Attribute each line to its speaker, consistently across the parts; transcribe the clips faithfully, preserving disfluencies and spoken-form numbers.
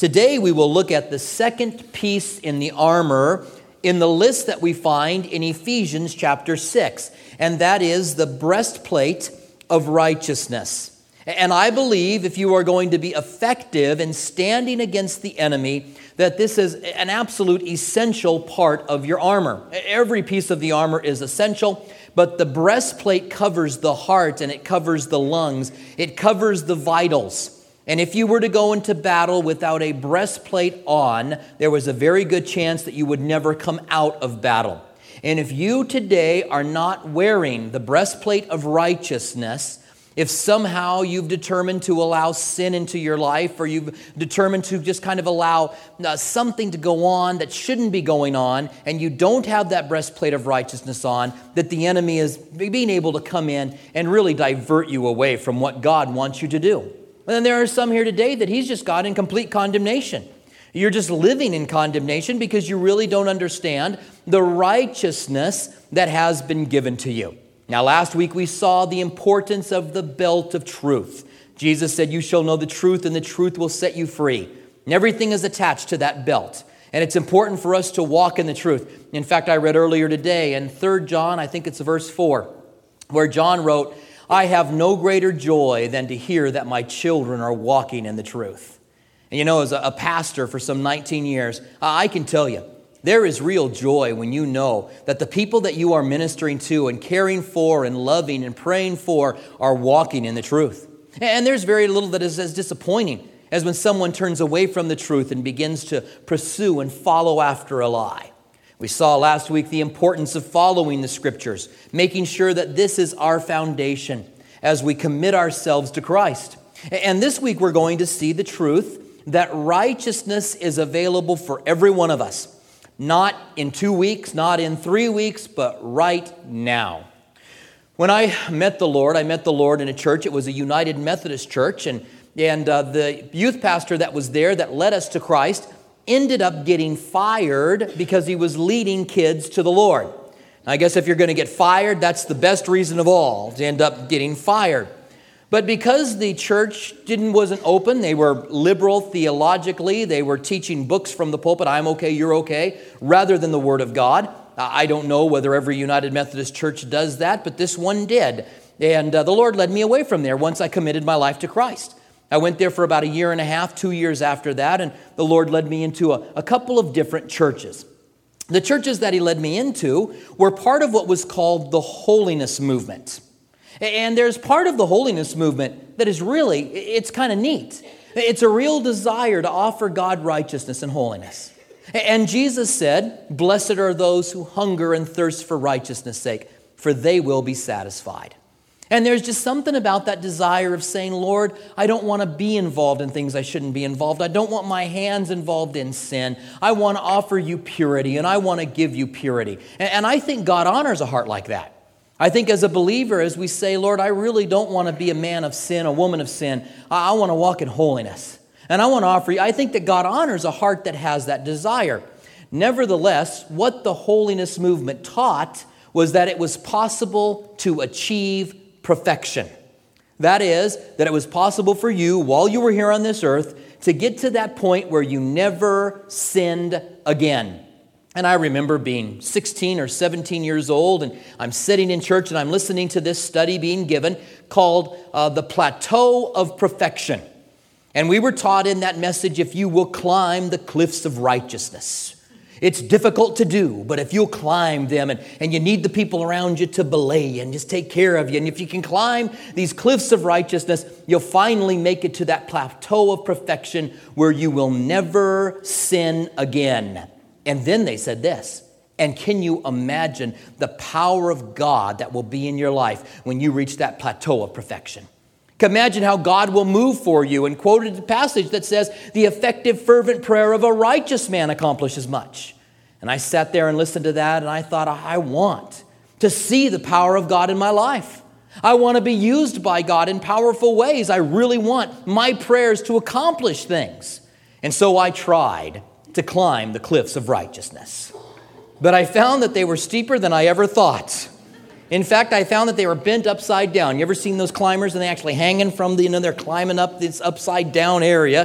Speaker 1: Today we will look at the second piece in the armor in the list that we find in Ephesians chapter six, and that is the breastplate of righteousness. And I believe if you are going to be effective in standing against the enemy, that this is an absolute essential part of your armor. Every piece of the armor is essential, but the breastplate covers the heart and it covers the lungs. It covers the vitals. And if you were to go into battle without a breastplate on, there was a very good chance that you would never come out of battle. And if you today are not wearing the breastplate of righteousness, if somehow you've determined to allow sin into your life, or you've determined to just kind of allow uh, something to go on that shouldn't be going on, and you don't have that breastplate of righteousness on, that the enemy is being able to come in and really divert you away from what God wants you to do. And then there are some here today that he's just got in complete condemnation. You're just living in condemnation because you really don't understand the righteousness that has been given to you. Now, last week we saw the importance of the belt of truth. Jesus said, "You shall know the truth, and the truth will set you free." And everything is attached to that belt. And it's important for us to walk in the truth. In fact, I read earlier today in Third John, I think it's verse four, where John wrote, "I have no greater joy than to hear that my children are walking in the truth." And you know, as a pastor for some nineteen years, I can tell you, there is real joy when you know that the people that you are ministering to and caring for and loving and praying for are walking in the truth. And there's very little that is as disappointing as when someone turns away from the truth and begins to pursue and follow after a lie. We saw last week the importance of following the Scriptures, making sure that this is our foundation as we commit ourselves to Christ. And this week we're going to see the truth that righteousness is available for every one of us. Not in two weeks, not in three weeks, but right now. When I met the Lord, I met the Lord in a church. It was a United Methodist church, and, and uh, the youth pastor that was there that led us to Christ ended up getting fired because he was leading kids to the Lord. I guess if you're going to get fired, that's the best reason of all, to end up getting fired. But because the church didn't wasn't open, they were liberal theologically, they were teaching books from the pulpit, I'm okay, you're okay, rather than the Word of God. I don't know whether every United Methodist church does that, but this one did. And uh, the Lord led me away from there once I committed my life to Christ. I went there for about a year and a half, two years after that, and the Lord led me into a, a couple of different churches. The churches that he led me into were part of what was called the holiness movement. And there's part of the holiness movement that is really, it's kind of neat. It's a real desire to offer God righteousness and holiness. And Jesus said, "Blessed are those who hunger and thirst for righteousness' sake, for they will be satisfied." And there's just something about that desire of saying, "Lord, I don't want to be involved in things I shouldn't be involved. I don't want my hands involved in sin. I want to offer you purity, and I want to give you purity." And I think God honors a heart like that. I think as a believer, as we say, "Lord, I really don't want to be a man of sin, a woman of sin. I want to walk in holiness. And I want to offer you," I think that God honors a heart that has that desire. Nevertheless, what the holiness movement taught was that it was possible to achieve perfection. That is, that it was possible for you, while you were here on this earth, to get to that point where you never sinned again. And I remember being sixteen or seventeen years old, and I'm sitting in church and I'm listening to this study being given called uh, The Plateau of Perfection. And we were taught in that message, if you will climb the cliffs of righteousness. It's difficult to do, but if you'll climb them, and, and you need the people around you to belay you and just take care of you, and if you can climb these cliffs of righteousness, you'll finally make it to that plateau of perfection where you will never sin again. And then they said this, and can you imagine the power of God that will be in your life when you reach that plateau of perfection? Imagine how God will move for you, and quoted the passage that says, "The effective fervent prayer of a righteous man accomplishes much." And I sat there and listened to that, and I thought, I want to see the power of God in my life. I want to be used by God in powerful ways. I really want my prayers to accomplish things. And so I tried to climb the cliffs of righteousness. But I found that they were steeper than I ever thought. In fact, I found that they were bent upside down. You ever seen those climbers and they actually hanging from the, you know, they're climbing up this upside down area.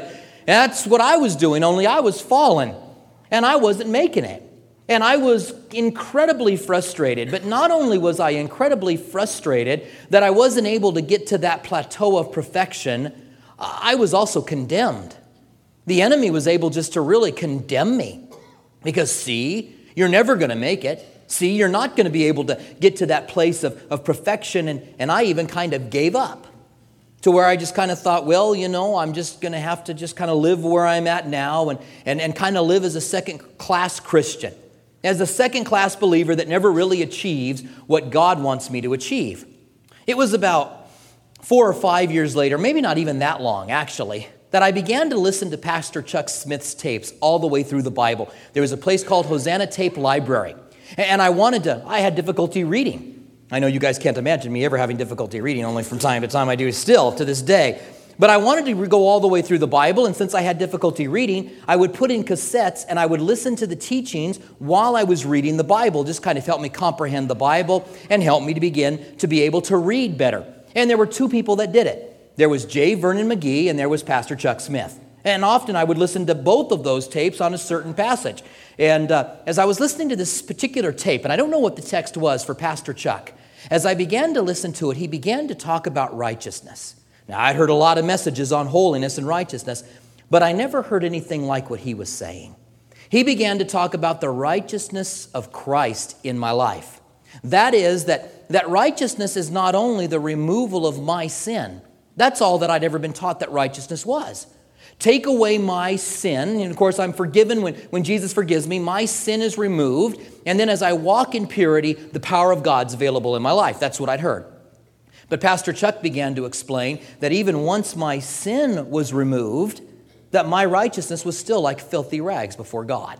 Speaker 1: that's what I was doing, only I was fallen, and I wasn't making it. And I was incredibly frustrated. But not only was I incredibly frustrated that I wasn't able to get to that plateau of perfection, I was also condemned. The enemy was able just to really condemn me. Because, see, you're never going to make it. See, you're not going to be able to get to that place of, of perfection. And, and I even kind of gave up to where I just kind of thought, well, you know, I'm just going to have to just kind of live where I'm at now and, and, and kind of live as a second-class Christian, as a second-class believer that never really achieves what God wants me to achieve. It was about four or five years later, maybe not even that long, actually, that I began to listen to Pastor Chuck Smith's tapes all the way through the Bible. There was a place called Hosanna Tape Library, and I wanted to, I had difficulty reading. I know you guys can't imagine me ever having difficulty reading, only from time to time I do still to this day. But I wanted to go all the way through the Bible, and since I had difficulty reading, I would put in cassettes and I would listen to the teachings while I was reading the Bible. Just kind of helped me comprehend the Bible and helped me to begin to be able to read better. And there were two people that did it. There was J. Vernon McGee and there was Pastor Chuck Smith. And often I would listen to both of those tapes on a certain passage. And uh, as I was listening to this particular tape, and I don't know what the text was for Pastor Chuck, as I began to listen to it, he began to talk about righteousness. Now, I'd heard a lot of messages on holiness and righteousness, but I never heard anything like what he was saying. He began to talk about the righteousness of Christ in my life. That is, that, that righteousness is not only the removal of my sin. That's all that I'd ever been taught that righteousness was. Take away my sin, and of course I'm forgiven when, when Jesus forgives me. My sin is removed, and then as I walk in purity, the power of God's available in my life. That's what I'd heard. But Pastor Chuck began to explain that even once my sin was removed, that my righteousness was still like filthy rags before God.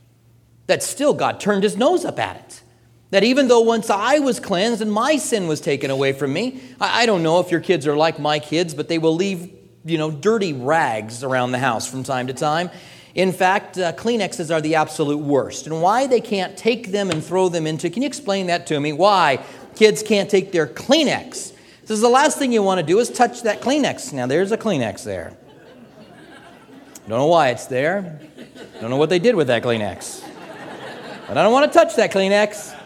Speaker 1: That still God turned his nose up at it. That even though once I was cleansed and my sin was taken away from me, I, I don't know if your kids are like my kids, but they will leave, you know, dirty rags around the house from time to time. In fact, uh, Kleenexes are the absolute worst. And why they can't take them and throw them into, can you explain that to me? Why kids can't take their Kleenex? This is the last thing you want to do is touch that Kleenex. Now, there's a Kleenex there. Don't know why it's there. Don't know what they did with that Kleenex. But I don't want to touch that Kleenex.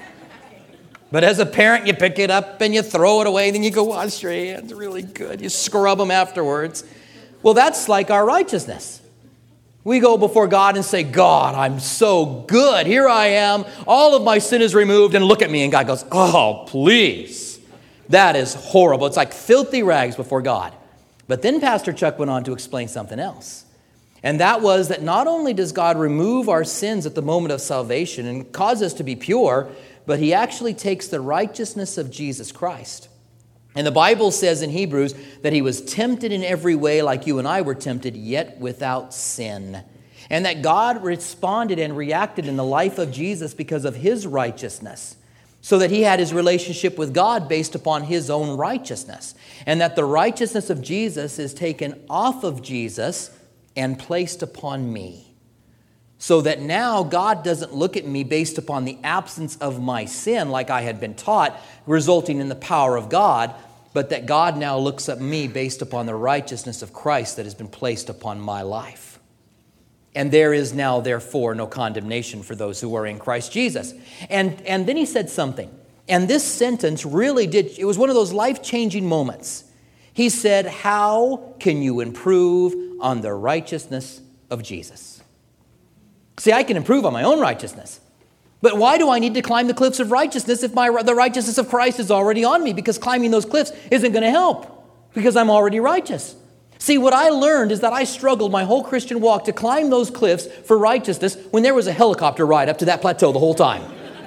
Speaker 1: But as a parent, you pick it up and you throw it away. Then you go wash your hands really good. You scrub them afterwards. Well, that's like our righteousness. We go before God and say, God, I'm so good. Here I am. All of my sin is removed. And look at me. And God goes, oh, please. That is horrible. It's like filthy rags before God. But then Pastor Chuck went on to explain something else. And that was that not only does God remove our sins at the moment of salvation and cause us to be pure, but he actually takes the righteousness of Jesus Christ. And the Bible says in Hebrews that he was tempted in every way like you and I were tempted, yet without sin. And that God responded and reacted in the life of Jesus because of his righteousness, so that he had his relationship with God based upon his own righteousness. And that the righteousness of Jesus is taken off of Jesus and placed upon me. So that now God doesn't look at me based upon the absence of my sin like I had been taught, resulting in the power of God, but that God now looks at me based upon the righteousness of Christ that has been placed upon my life. And there is now, therefore, no condemnation for those who are in Christ Jesus. And, and then he said something. And this sentence really did, it was one of those life-changing moments. He said, how can you improve on the righteousness of Jesus? See, I can improve on my own righteousness. But why do I need to climb the cliffs of righteousness if my, the righteousness of Christ is already on me? Because climbing those cliffs isn't going to help, because I'm already righteous. See, what I learned is that I struggled my whole Christian walk to climb those cliffs for righteousness when there was a helicopter ride up to that plateau the whole time.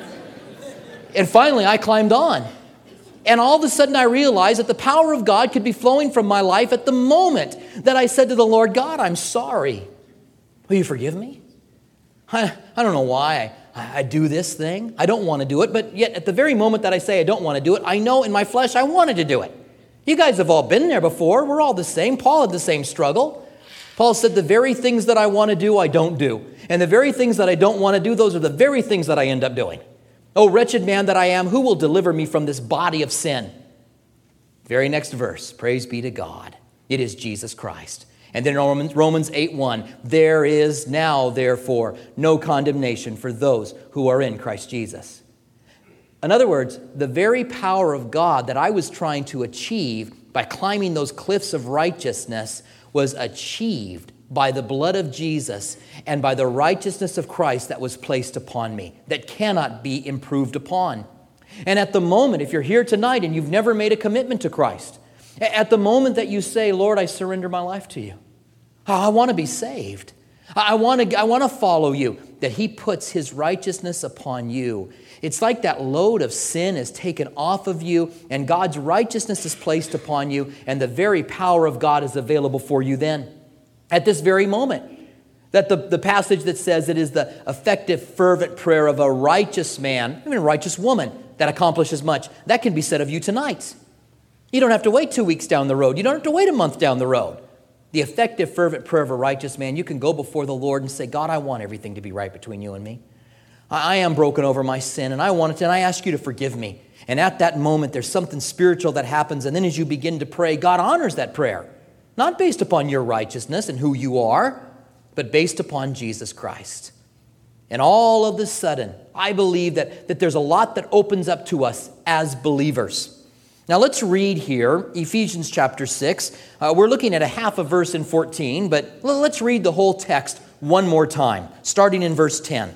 Speaker 1: And finally, I climbed on. And all of a sudden, I realized that the power of God could be flowing from my life at the moment that I said to the Lord, God, I'm sorry. Will you forgive me? I, I don't know why I, I do this thing. I don't want to do it. But yet, at the very moment that I say I don't want to do it, I know in my flesh I wanted to do it. You guys have all been there before. We're all the same. Paul had the same struggle. Paul said, the very things that I want to do, I don't do. And the very things that I don't want to do, those are the very things that I end up doing. Oh, wretched man that I am, who will deliver me from this body of sin? Very next verse, praise be to God. It is Jesus Christ. And then Romans, Romans eight one, there is now, therefore, no condemnation for those who are in Christ Jesus. In other words, the very power of God that I was trying to achieve by climbing those cliffs of righteousness was achieved by the blood of Jesus and by the righteousness of Christ that was placed upon me, that cannot be improved upon. And at the moment, if you're here tonight and you've never made a commitment to Christ, at the moment that you say, Lord, I surrender my life to you. I want to be saved. I want to, I want to follow you. That he puts his righteousness upon you. It's like that load of sin is taken off of you and God's righteousness is placed upon you and the very power of God is available for you then. At this very moment. That the, the passage that says it is the effective, fervent prayer of a righteous man, even a righteous woman, that accomplishes much. That can be said of you tonight. You don't have to wait two weeks down the road. You don't have to wait a month down the road. The effective, fervent prayer of a righteous man, you can go before the Lord and say, God, I want everything to be right between you and me. I am broken over my sin, and I want it, and I ask you to forgive me. And at that moment, there's something spiritual that happens, and then as you begin to pray, God honors that prayer. Not based upon your righteousness and who you are, but based upon Jesus Christ. And all of a sudden, I believe that, that there's a lot that opens up to us as believers. Now let's read here, Ephesians chapter six. Uh, we're looking at a half a verse in fourteen, but let's read the whole text one more time, starting in verse ten.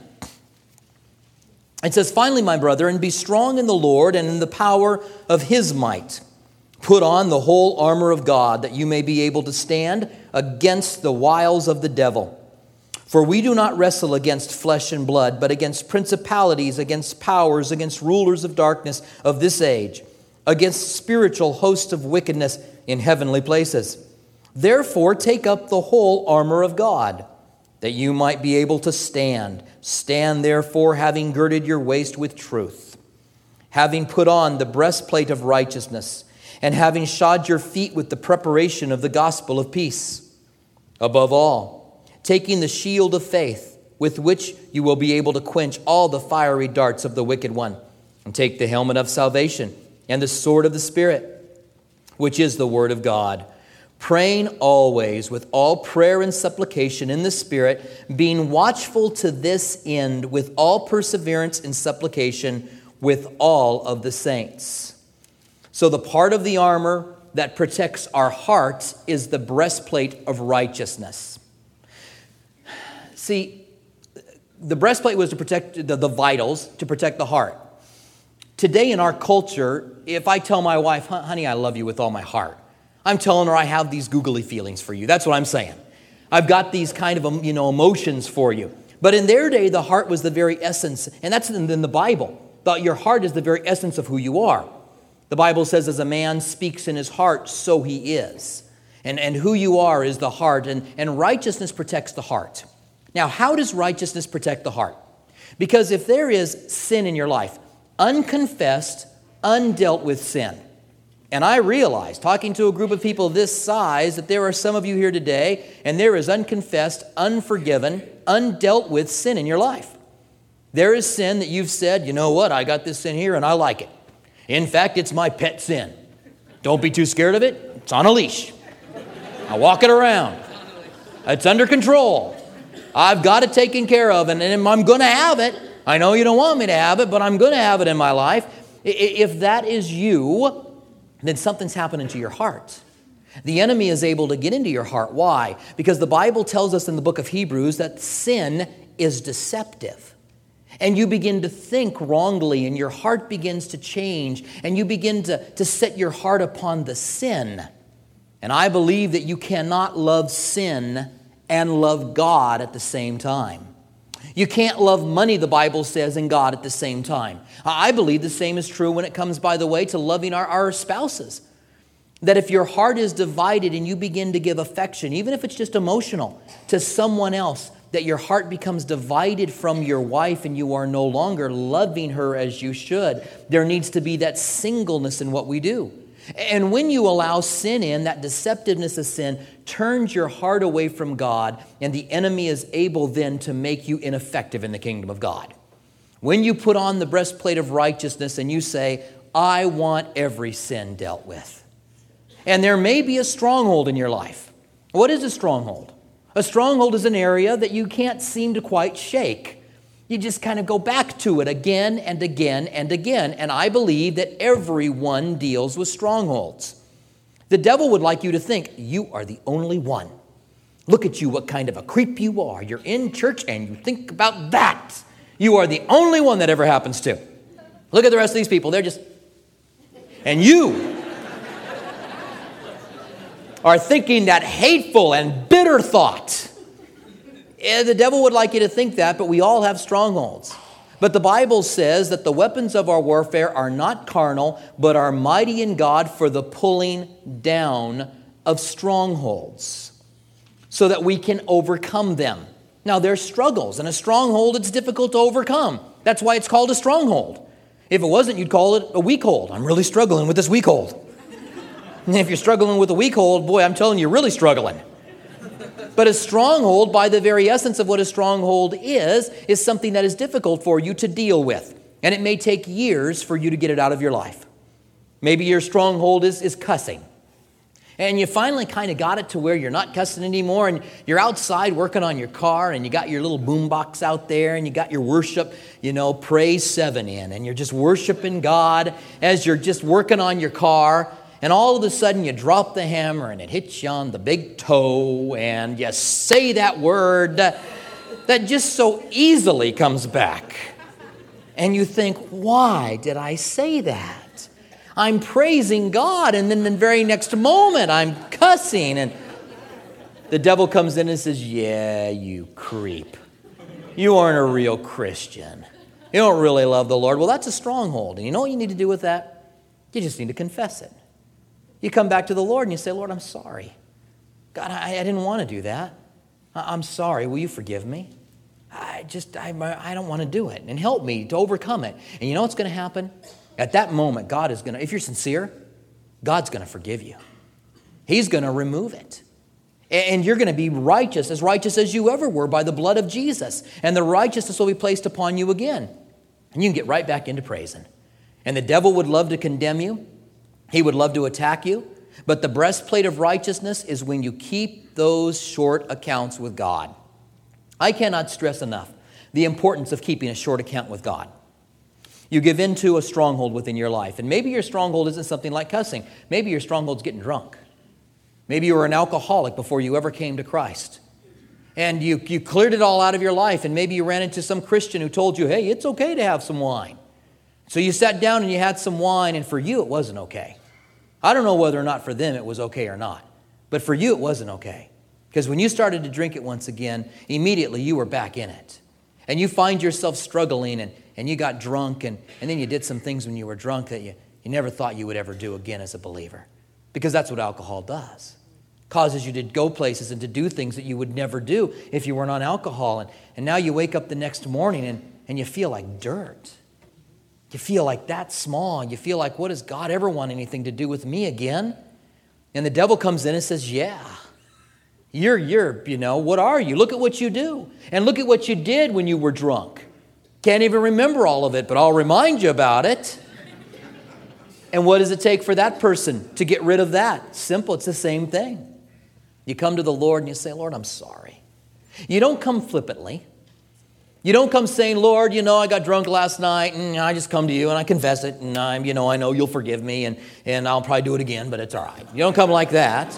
Speaker 1: It says, finally, my brethren, be strong in the Lord and in the power of his might. Put on the whole armor of God, that you may be able to stand against the wiles of the devil. For we do not wrestle against flesh and blood, but against principalities, against powers, against rulers of darkness of this age, against spiritual hosts of wickedness in heavenly places. Therefore, take up the whole armor of God, that you might be able to stand. Stand, therefore, having girded your waist with truth, having put on the breastplate of righteousness, and having shod your feet with the preparation of the gospel of peace. Above all, taking the shield of faith, with which you will be able to quench all the fiery darts of the wicked one, and take the helmet of salvation, and the sword of the Spirit, which is the word of God, praying always with all prayer and supplication in the Spirit, being watchful to this end with all perseverance and supplication with all of the saints. So the part of the armor that protects our heart is the breastplate of righteousness. See, the breastplate was to protect the, the vitals, to protect the heart. Today in our culture, if I tell my wife, honey, I love you with all my heart, I'm telling her I have these googly feelings for you. That's what I'm saying. I've got these kind of, you know, emotions for you. But in their day, the heart was the very essence, and that's in the Bible. Your heart is the very essence of who you are. The Bible says, as a man speaks in his heart, so he is. And, and who you are is the heart, and, and righteousness protects the heart. Now, how does righteousness protect the heart? Because if there is sin in your life, unconfessed, undealt with sin. And I realize, talking to a group of people this size, that there are some of you here today, and there is unconfessed, unforgiven, undealt with sin in your life. There is sin that you've said, you know what, I got this sin here and I like it. In fact, it's my pet sin. Don't be too scared of it. It's on a leash. I walk it around. It's under control. I've got it taken care of, and I'm going to have it. I know you don't want me to have it, but I'm going to have it in my life. If that is you, then something's happening to your heart. The enemy is able to get into your heart. Why? Because the Bible tells us in the book of Hebrews that sin is deceptive. And you begin to think wrongly, and your heart begins to change, and you begin to, to set your heart upon the sin. And I believe that you cannot love sin and love God at the same time. You can't love money, the Bible says, and God at the same time. I believe the same is true when it comes, by the way, to loving our, our spouses. That if your heart is divided and you begin to give affection, even if it's just emotional, to someone else, that your heart becomes divided from your wife and you are no longer loving her as you should. There needs to be that singleness in what we do. And when you allow sin in, that deceptiveness of sin turns your heart away from God, and the enemy is able then to make you ineffective in the kingdom of God. When you put on the breastplate of righteousness and you say, I want every sin dealt with. And there may be a stronghold in your life. What is a stronghold? A stronghold is an area that you can't seem to quite shake. You just kind of go back to it again and again and again. And I believe that everyone deals with strongholds. The devil would like you to think you are the only one. Look at you, what kind of a creep you are. You're in church and you think about that. You are the only one that ever happens to. Look at the rest of these people. They're just... And you are thinking that hateful and bitter thought. The devil would like you to think that, but we all have strongholds. But the Bible says that the weapons of our warfare are not carnal, but are mighty in God for the pulling down of strongholds, so that we can overcome them. Now, there's struggles, and a stronghold, it's difficult to overcome. That's why it's called a stronghold. If it wasn't, you'd call it a weak hold. I'm really struggling with this weak hold. And if you're struggling with a weak hold, boy, I'm telling you, you're really struggling. But a stronghold, by the very essence of what a stronghold is, is something that is difficult for you to deal with. And it may take years for you to get it out of your life. Maybe your stronghold is, is cussing. And you finally kind of got it to where you're not cussing anymore, and you're outside working on your car, and you got your little boom box out there, and you got your worship, you know, praise seven in, and you're just worshiping God as you're just working on your car. And all of a sudden you drop the hammer and it hits you on the big toe and you say that word that just so easily comes back. And you think, why did I say that? I'm praising God, and then the very next moment I'm cussing. And the devil comes in and says, yeah, you creep. You aren't a real Christian. You don't really love the Lord. Well, that's a stronghold. And you know what you need to do with that? You just need to confess it. You come back to the Lord and you say, Lord, I'm sorry. God, I, I didn't want to do that. I, I'm sorry. Will you forgive me? I just, I, I don't want to do it. And help me to overcome it. And you know what's going to happen? At that moment, God is going to, if you're sincere, God's going to forgive you. He's going to remove it. And you're going to be righteous, as righteous as you ever were by the blood of Jesus. And the righteousness will be placed upon you again. And you can get right back into praising. And the devil would love to condemn you. He would love to attack you, but the breastplate of righteousness is when you keep those short accounts with God. I cannot stress enough the importance of keeping a short account with God. You give in to a stronghold within your life, and maybe your stronghold isn't something like cussing. Maybe your stronghold's getting drunk. Maybe you were an alcoholic before you ever came to Christ, and you, you cleared it all out of your life, and maybe you ran into some Christian who told you, hey, it's okay to have some wine. So you sat down and you had some wine, and for you it wasn't okay. I don't know whether or not for them it was okay or not. But for you it wasn't okay. Because when you started to drink it once again, immediately you were back in it. And you find yourself struggling, and, and you got drunk, and, and then you did some things when you were drunk that you, you never thought you would ever do again as a believer. Because that's what alcohol does. It causes you to go places and to do things that you would never do if you weren't on alcohol. And, and now you wake up the next morning and, and you feel like dirt. You feel like that small. You feel like, what does God ever want anything to do with me again? And the devil comes in and says, yeah, you're, you're, you know, what are you? Look at what you do. And look at what you did when you were drunk. Can't even remember all of it, but I'll remind you about it. And what does it take for that person to get rid of that? Simple, it's the same thing. You come to the Lord and you say, Lord, I'm sorry. You don't come flippantly. You don't come saying, Lord, you know, I got drunk last night, and I just come to you and I confess it, and I'm, you know, I know you'll forgive me, and, and I'll probably do it again, but it's all right. You don't come like that.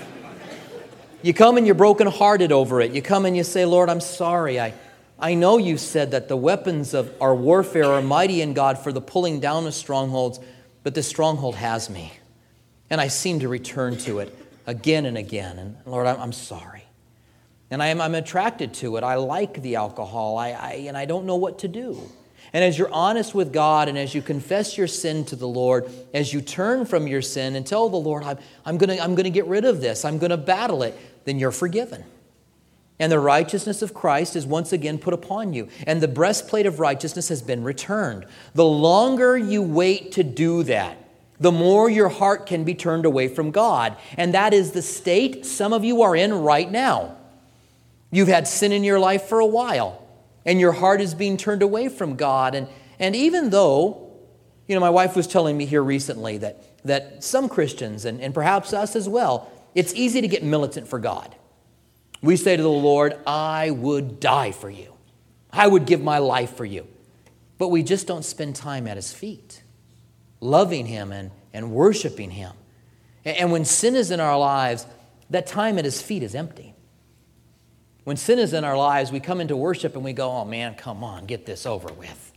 Speaker 1: You come and you're brokenhearted over it. You come and you say, Lord, I'm sorry. I, I know you said that the weapons of our warfare are mighty in God for the pulling down of strongholds, but this stronghold has me, and I seem to return to it again and again. And Lord, I'm, I'm sorry. And I am, I'm attracted to it. I like the alcohol, I, I, and I don't know what to do. And as you're honest with God, and as you confess your sin to the Lord, as you turn from your sin and tell the Lord, I'm, I'm going to I'm gonna get rid of this, I'm going to battle it, then you're forgiven. And the righteousness of Christ is once again put upon you. And the breastplate of righteousness has been returned. The longer you wait to do that, the more your heart can be turned away from God. And that is the state some of you are in right now. You've had sin in your life for a while, and your heart is being turned away from God. And, and even though, you know, my wife was telling me here recently that, that some Christians, and, and perhaps us as well, it's easy to get militant for God. We say to the Lord, I would die for you. I would give my life for you. But we just don't spend time at his feet, loving him and, and worshiping him. And, and when sin is in our lives, that time at his feet is empty. When sin is in our lives, we come into worship and we go, oh man, come on, get this over with.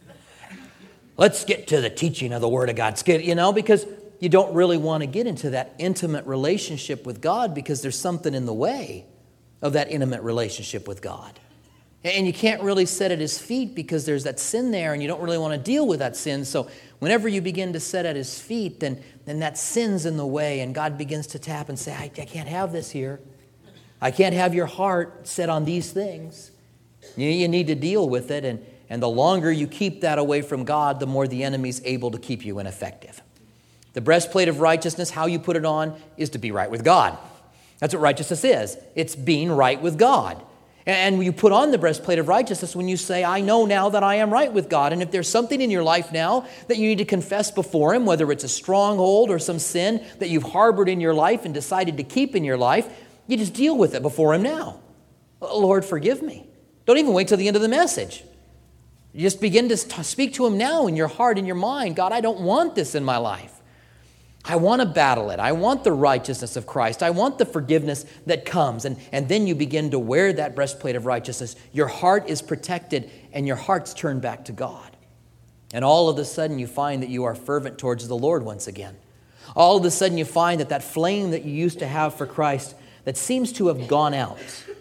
Speaker 1: Let's get to the teaching of the Word of God. Let's get, you know, because you don't really want to get into that intimate relationship with God because there's something in the way of that intimate relationship with God. And you can't really sit at his feet because there's that sin there and you don't really want to deal with that sin. So whenever you begin to sit at his feet, then, then that sin's in the way and God begins to tap and say, I, I can't have this here. I can't have your heart set on these things. You, you need to deal with it. And, and the longer you keep that away from God, the more the enemy's able to keep you ineffective. The breastplate of righteousness, how you put it on, is to be right with God. That's what righteousness is. It's being right with God. And you put on the breastplate of righteousness when you say, I know now that I am right with God. And if there's something in your life now that you need to confess before him, whether it's a stronghold or some sin that you've harbored in your life and decided to keep in your life, you just deal with it before him now. Lord, forgive me. Don't even wait till the end of the message. You just begin to speak to him now in your heart, in your mind. God, I don't want this in my life. I want to battle it. I want the righteousness of Christ. I want the forgiveness that comes. And, and then you begin to wear that breastplate of righteousness. Your heart is protected and your heart's turned back to God. And all of a sudden you find that you are fervent towards the Lord once again. All of a sudden you find that that flame that you used to have for Christ that seems to have gone out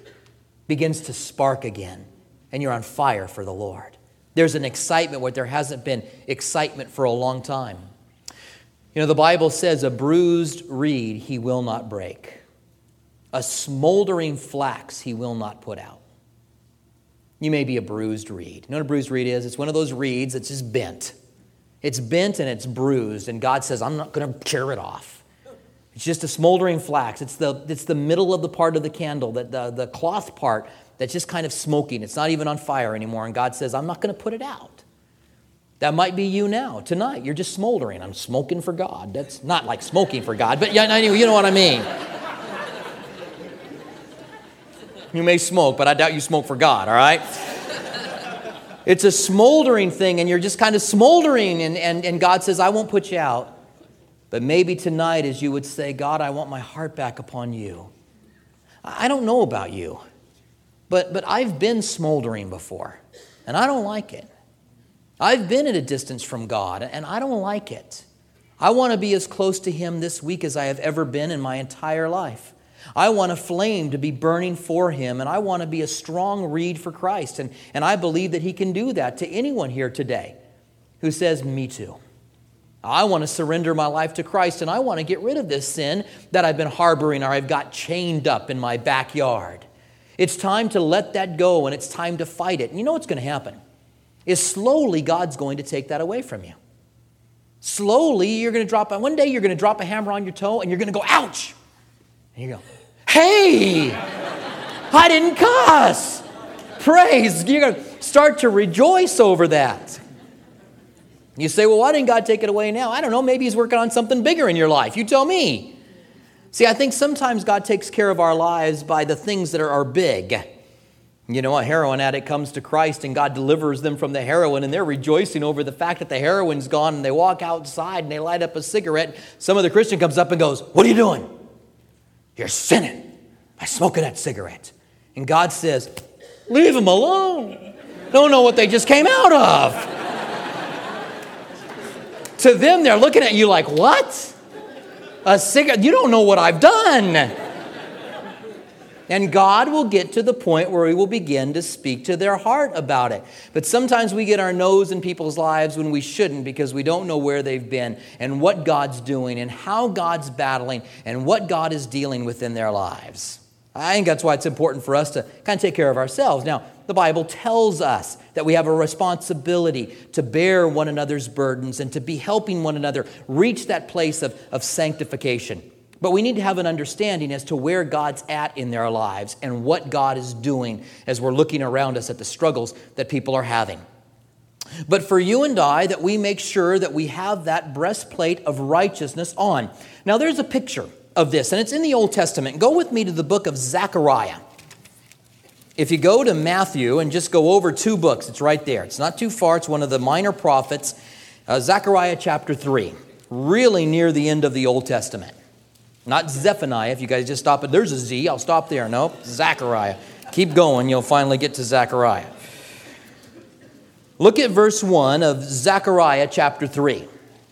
Speaker 1: begins to spark again. And you're on fire for the Lord. There's an excitement where there hasn't been excitement for a long time. You know, the Bible says, a bruised reed he will not break. A smoldering flax he will not put out. You may be a bruised reed. You know what a bruised reed is? It's one of those reeds that's just bent. It's bent and it's bruised, and God says, I'm not going to tear it off. It's just a smoldering flax. It's the, it's the middle of the part of the candle, the, the, the cloth part that's just kind of smoking. It's not even on fire anymore, and God says, I'm not going to put it out. That might be you now, tonight. You're just smoldering. I'm smoking for God. That's not like smoking for God, but yeah, anyway, you know what I mean. You may smoke, but I doubt you smoke for God, all right? It's a smoldering thing, and you're just kind of smoldering, and, and, and God says, I won't put you out. But maybe tonight, as you would say, God, I want my heart back upon you. I don't know about you, but, but I've been smoldering before, and I don't like it. I've been at a distance from God, and I don't like it. I want to be as close to him this week as I have ever been in my entire life. I want a flame to be burning for him, and I want to be a strong reed for Christ. And, and I believe that he can do that to anyone here today who says, me too. I want to surrender my life to Christ, and I want to get rid of this sin that I've been harboring or I've got chained up in my backyard. It's time to let that go, and it's time to fight it. And you know what's going to happen? Is slowly God's going to take that away from you. Slowly you're going to drop, one day you're going to drop a hammer on your toe and you're going to go, ouch! And you go, hey! I didn't cuss! Praise! You're going to start to rejoice over that. You say, well, why didn't God take it away now? I don't know, maybe he's working on something bigger in your life. You tell me. See, I think sometimes God takes care of our lives by the things that are, are big. You know, a heroin addict comes to Christ and God delivers them from the heroin, and they're rejoicing over the fact that the heroin's gone, and they walk outside and they light up a cigarette. Some other Christian comes up and goes, what are you doing? You're sinning by smoking that cigarette. And God says, leave them alone. Don't know what they just came out of. To them, they're looking at you like, what? A cigarette? You don't know what I've done. And God will get to the point where he will begin to speak to their heart about it. But sometimes we get our nose in people's lives when we shouldn't, because we don't know where they've been and what God's doing and how God's battling and what God is dealing with in their lives. I think that's why it's important for us to kind of take care of ourselves. Now, the Bible tells us that we have a responsibility to bear one another's burdens and to be helping one another reach that place of, of sanctification. But we need to have an understanding as to where God's at in their lives and what God is doing as we're looking around us at the struggles that people are having. But for you and I, that we make sure that we have that breastplate of righteousness on. Now, there's a picture of this, and it's in the Old Testament. Go with me to the book of Zechariah. If you go to Matthew and just go over two books, it's right there. It's not too far. It's one of the minor prophets. Uh, Zechariah chapter three, really near the end of the Old Testament. Not Zephaniah. If you guys just stop it, there's a Z. I'll stop there. Nope, Zechariah. Keep going. You'll finally get to Zechariah. Look at verse one of Zechariah chapter three.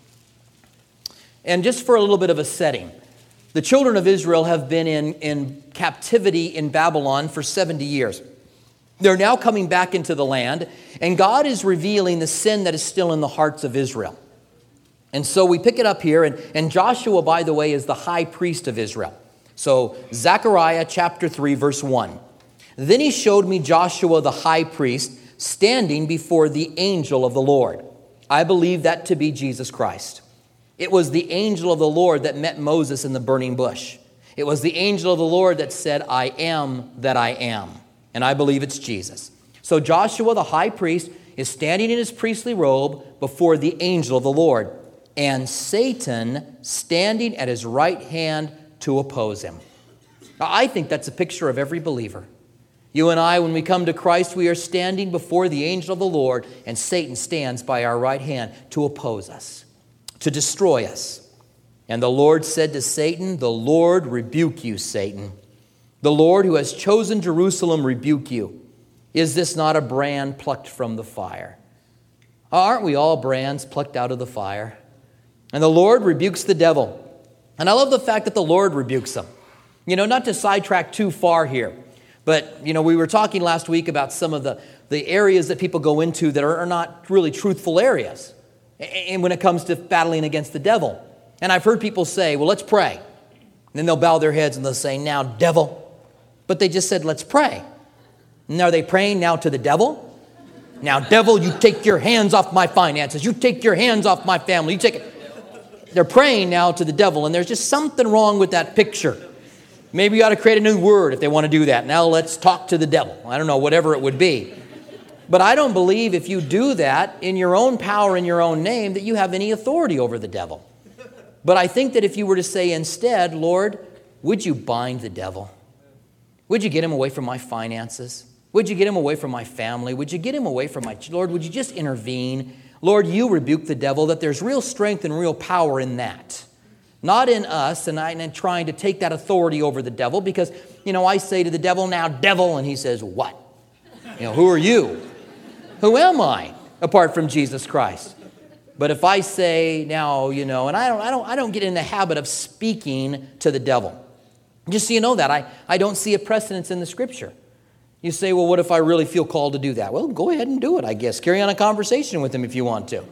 Speaker 1: And just for a little bit of a setting, the children of Israel have been in, in captivity in Babylon for seventy years. They're now coming back into the land, and God is revealing the sin that is still in the hearts of Israel. And so we pick it up here, and, and Joshua, by the way, is the high priest of Israel. So Zechariah chapter three, verse one. Then he showed me Joshua the high priest standing before the angel of the Lord. I believe that to be Jesus Christ. It was the angel of the Lord that met Moses in the burning bush. It was the angel of the Lord that said, I am that I am. And I believe it's Jesus. So Joshua the high priest is standing in his priestly robe before the angel of the Lord, and Satan standing at his right hand to oppose him. Now, I think that's a picture of every believer. You and I, when we come to Christ, we are standing before the angel of the Lord, and Satan stands by our right hand to oppose us, to destroy us. And the Lord said to Satan, the Lord rebuke you, Satan. The Lord who has chosen Jerusalem rebuke you. Is this not a brand plucked from the fire? Aren't we all brands plucked out of the fire? And the Lord rebukes the devil. And I love the fact that the Lord rebukes him. You know, not to sidetrack too far here, but, you know, we were talking last week about some of the, the areas that people go into that are, are not really truthful areas. And when it comes to battling against the devil. And I've heard people say, well, let's pray. And then they'll bow their heads and they'll say, now, devil. But they just said, let's pray. And are they praying now to the devil? Now, devil, you take your hands off my finances. You take your hands off my family. You take it. They're praying now to the devil. And there's just something wrong with that picture. Maybe you ought to create a new word if they want to do that. Now let's talk to the devil. I don't know, whatever it would be. But I don't believe if you do that in your own power, in your own name, that you have any authority over the devil. But I think that if you were to say instead, Lord, would you bind the devil? Would you get him away from my finances? Would you get him away from my family? Would you get him away from my... Lord, would you just intervene? Lord, you rebuke the devil, that there's real strength and real power in that. Not in us and, I, and trying to take that authority over the devil because, you know, I say to the devil, now, devil, and he says, what? You know, who are you? Who am I apart from Jesus Christ? But if I say now, you know, and I don't, I don't, I don't get in the habit of speaking to the devil. Just so you know that, I, I don't see a precedence in the Scripture. You say, well, what if I really feel called to do that? Well, go ahead and do it, I guess. Carry on a conversation with him if you want to.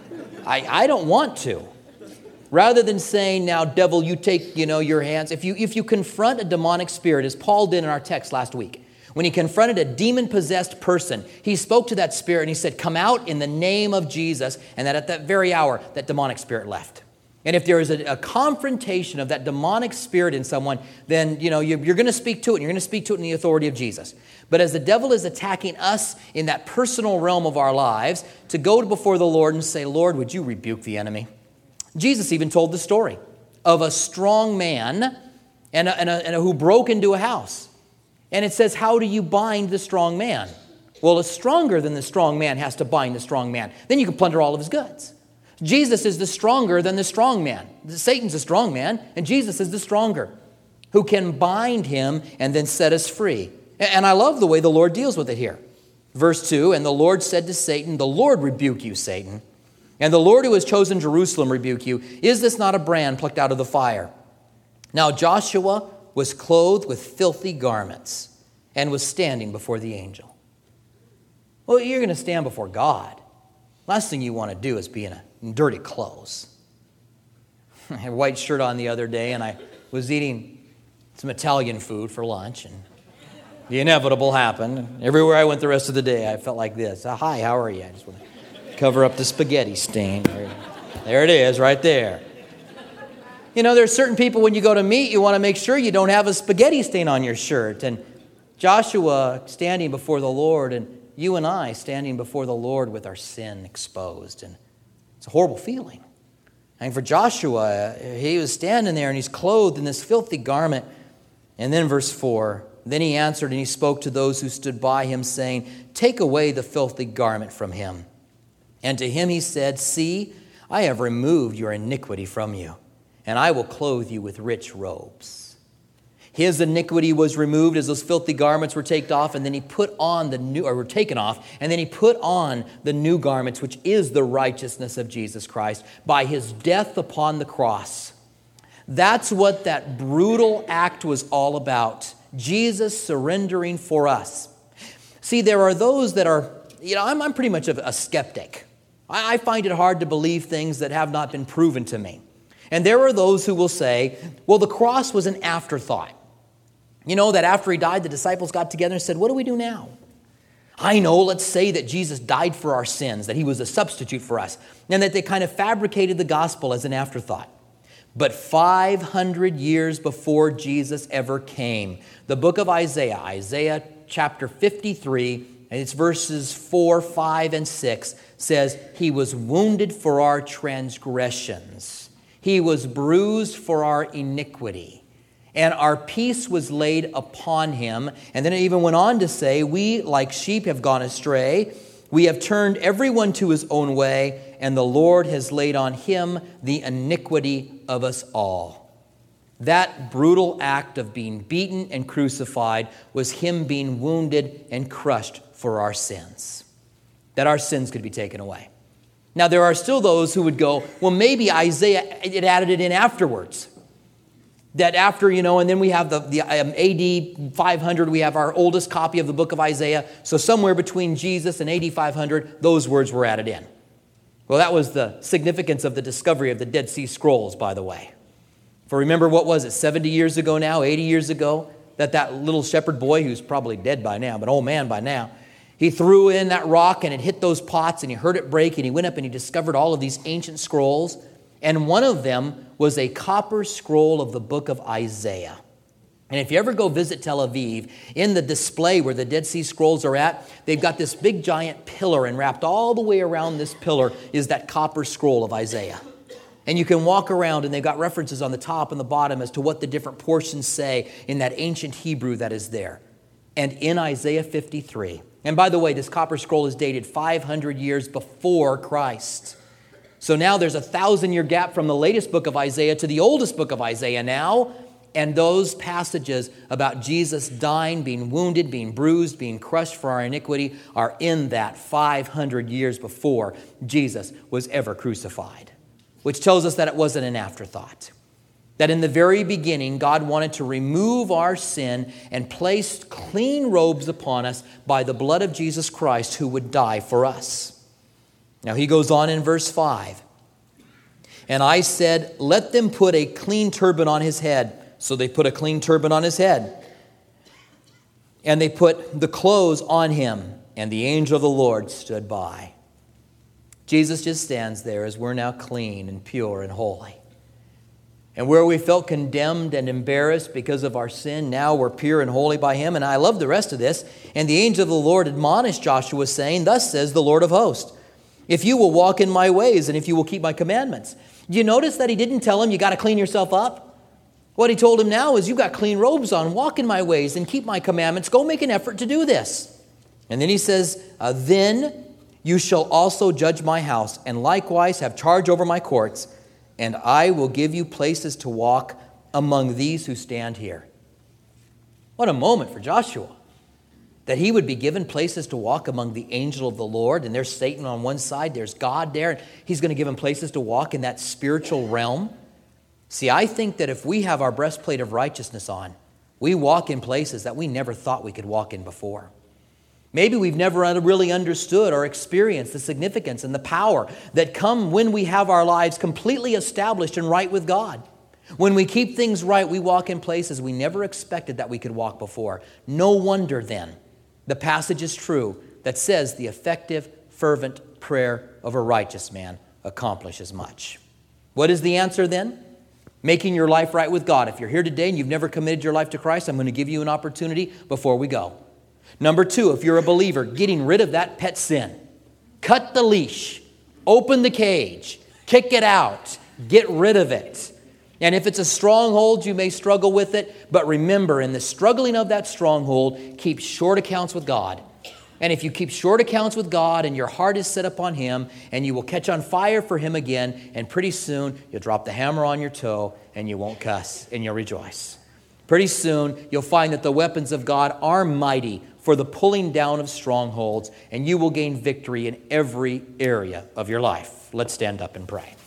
Speaker 1: I, I don't want to. Rather than saying, now, devil, you take, you know, your hands. If you, if you confront a demonic spirit, as Paul did in our text last week, when he confronted a demon-possessed person, he spoke to that spirit and he said, come out in the name of Jesus. And that at that very hour, that demonic spirit left. And if there is a, a confrontation of that demonic spirit in someone, then, you know, you're, you're going to speak to it. And you're going to speak to it in the authority of Jesus. But as the devil is attacking us in that personal realm of our lives, to go before the Lord and say, Lord, would you rebuke the enemy? Jesus even told the story of a strong man and, a, and, a, and a, who broke into a house. And it says, how do you bind the strong man? Well, a stronger than the strong man has to bind the strong man. Then you can plunder all of his goods. Jesus is the stronger than the strong man. Satan's a strong man, and Jesus is the stronger, who can bind him and then set us free. And I love the way the Lord deals with it here. Verse two, and the Lord said to Satan, the Lord rebuke you, Satan. And the Lord who has chosen Jerusalem rebuke you. Is this not a brand plucked out of the fire? Now Joshua was clothed with filthy garments and was standing before the angel. Well, you're going to stand before God. Last thing you want to do is be in, a, in dirty clothes. I had a white shirt on the other day, and I was eating some Italian food for lunch, and the inevitable happened. Everywhere I went the rest of the day, I felt like this. Oh, hi, how are you? I just want to cover up the spaghetti stain. There, there it is, right there. You know, there's certain people when you go to meet, you want to make sure you don't have a spaghetti stain on your shirt. And Joshua standing before the Lord, and you and I standing before the Lord with our sin exposed. And it's a horrible feeling. And for Joshua, he was standing there and he's clothed in this filthy garment. And then verse four, then he answered and he spoke to those who stood by him, saying, take away the filthy garment from him. And to him he said, see, I have removed your iniquity from you, and I will clothe you with rich robes. His iniquity was removed as those filthy garments were taken off, and then he put on the new, or were taken off, and then he put on the new garments, which is the righteousness of Jesus Christ, by his death upon the cross. That's what that brutal act was all about. Jesus surrendering for us. See, there are those that are, you know, I'm, I'm pretty much a, a skeptic. I, I find it hard to believe things that have not been proven to me. And there are those who will say, well, the cross was an afterthought. You know, that after he died, the disciples got together and said, what do we do now? I know, let's say that Jesus died for our sins, that he was a substitute for us, and that they kind of fabricated the gospel as an afterthought. But five hundred years before Jesus ever came, the book of Isaiah, Isaiah chapter fifty-three, and it's verses four, five, and six, says, he was wounded for our transgressions. He was bruised for our iniquity. And our peace was laid upon him. And then it even went on to say, we like sheep have gone astray. We have turned everyone to his own way, and the Lord has laid on him the iniquity of us all. That brutal act of being beaten and crucified was him being wounded and crushed for our sins, that our sins could be taken away. Now, there are still those who would go, well, maybe Isaiah, it added it in afterwards. That after, you know, and then we have the, the um, A D five hundred, we have our oldest copy of the book of Isaiah. So somewhere between Jesus and A D five hundred, those words were added in. Well, that was the significance of the discovery of the Dead Sea Scrolls, by the way. For remember, what was it, seventy years ago now, eighty years ago, that that little shepherd boy, who's probably dead by now, but old man by now, he threw in that rock and it hit those pots and he heard it break and he went up and he discovered all of these ancient scrolls. And one of them was a copper scroll of the book of Isaiah. And if you ever go visit Tel Aviv, in the display where the Dead Sea Scrolls are at, they've got this big giant pillar, and wrapped all the way around this pillar is that copper scroll of Isaiah. And you can walk around, and they've got references on the top and the bottom as to what the different portions say in that ancient Hebrew that is there. And in Isaiah fifty-three, and by the way, this copper scroll is dated five hundred years before Christ. So now there's a thousand-year gap from the latest book of Isaiah to the oldest book of Isaiah now. And those passages about Jesus dying, being wounded, being bruised, being crushed for our iniquity are in that five hundred years before Jesus was ever crucified, which tells us that it wasn't an afterthought. That in the very beginning, God wanted to remove our sin and place clean robes upon us by the blood of Jesus Christ, who would die for us. Now he goes on in verse five. And I said, let them put a clean turban on his head. So they put a clean turban on his head. And they put the clothes on him. And the angel of the Lord stood by. Jesus just stands there as we're now clean and pure and holy. And where we felt condemned and embarrassed because of our sin, now we're pure and holy by him. And I love the rest of this. And the angel of the Lord admonished Joshua, saying, thus says the Lord of hosts, if you will walk in my ways and if you will keep my commandments. Do you notice that he didn't tell him you got to clean yourself up? What he told him now is, you've got clean robes on, walk in my ways and keep my commandments. Go make an effort to do this. And then he says, uh, then you shall also judge my house and likewise have charge over my courts, and I will give you places to walk among these who stand here. What a moment for Joshua, that he would be given places to walk among the angel of the Lord. And there's Satan on one side, there's God there. And he's going to give him places to walk in that spiritual realm. See, I think that if we have our breastplate of righteousness on, we walk in places that we never thought we could walk in before. Maybe we've never really understood or experienced the significance and the power that come when we have our lives completely established and right with God. When we keep things right, we walk in places we never expected that we could walk before. No wonder then the passage is true that says the effective, fervent prayer of a righteous man accomplishes much. What is the answer then? Making your life right with God. If you're here today and you've never committed your life to Christ, I'm going to give you an opportunity before we go. Number two, if you're a believer, getting rid of that pet sin. Cut the leash. Open the cage. Kick it out. Get rid of it. And if it's a stronghold, you may struggle with it. But remember, in the struggling of that stronghold, keep short accounts with God. And if you keep short accounts with God and your heart is set upon Him, and you will catch on fire for Him again, and pretty soon you'll drop the hammer on your toe and you won't cuss and you'll rejoice. Pretty soon you'll find that the weapons of God are mighty for the pulling down of strongholds, and you will gain victory in every area of your life. Let's stand up and pray.